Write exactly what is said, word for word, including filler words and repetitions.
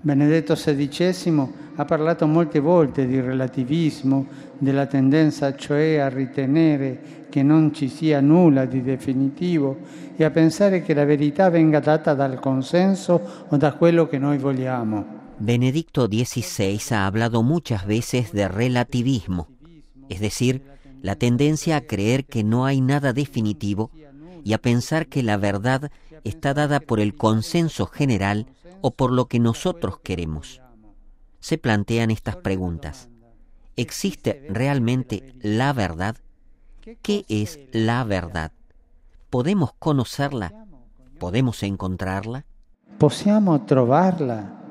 Benedetto sedicesimo ha parlato molte volte di relativismo, della tendenza cioè a ritenere che non ci sia nulla di definitivo e a pensare che la verità venga data dal consenso o da quello che noi vogliamo. Benedicto dieciséis ha hablado muchas veces de relativismo, es decir, la tendencia a creer que no hay nada definitivo y a pensar que la verdad está dada por el consenso general o por lo que nosotros queremos. Se plantean estas preguntas. ¿Existe realmente la verdad? ¿Qué es la verdad? ¿Podemos conocerla? ¿Podemos encontrarla? Possiamo trovarla?